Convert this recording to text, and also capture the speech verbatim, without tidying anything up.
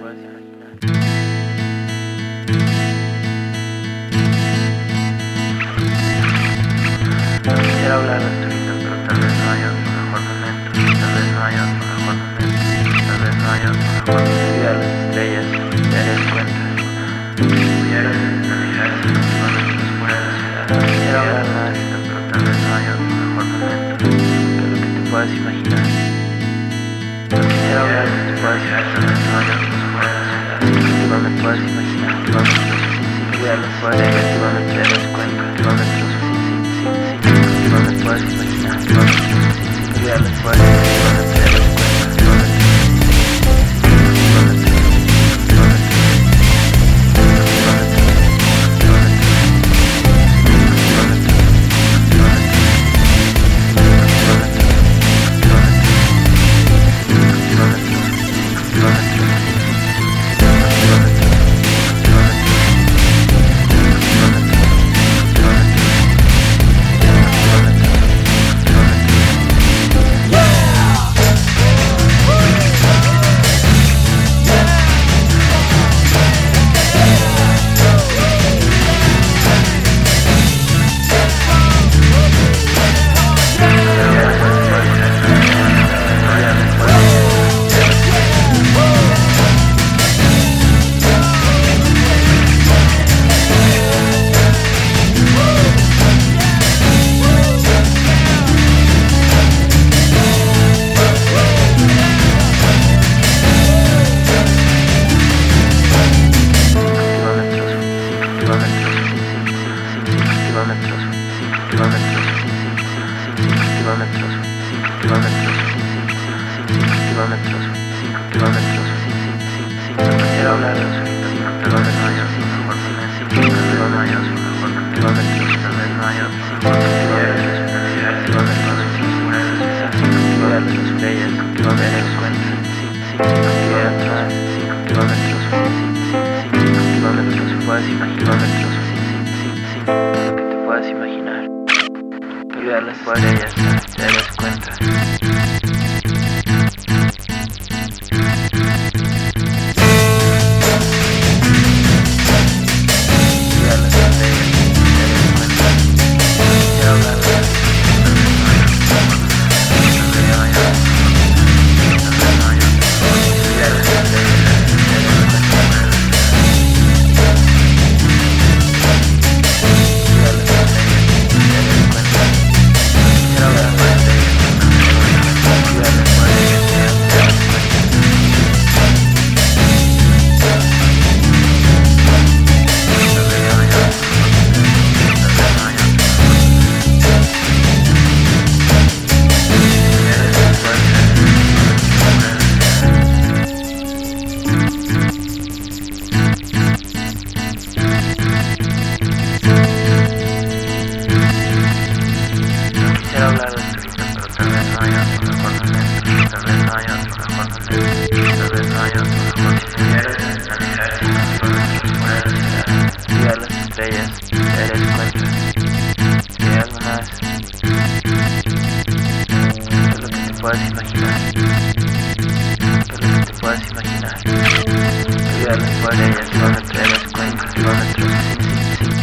puedes imaginar. No quisiera hablar de esto ahorita, pero tal vez no haya otro mejor momento. Tal vez no haya otro mejor momento. Tal vez no haya otro mejor momento. Subir a las estrellas, te darías cuenta. Si pudieras manejar cinco kilómetros fuera de la ciudad. No quisiera hablar nada de esto, pero tal vez no haya otro mejor momento que lo que te puedas imaginar. No quisiera hablar de esto, puedas imaginar, tal vez no haya otros fuera de la ciudad. Kilómetros puedes imaginar, kilómetros, sí, sí, kilómetros puedes imaginar, kilómetros, te das cuenta, kilómetros, sí, sí, sí, sí, kilómetros puedes imaginar, kilómetros, sí, sí, kilómetros puedes imaginar, kilómetros, te das cuenta, kilómetros, sí, sí, kilómetros, kilómetros. Puedes imaginar, que lo que te puedas imaginar, subir a las estrellas, kilómetros, te das cuenta, kilómetros, sí, sí, sí.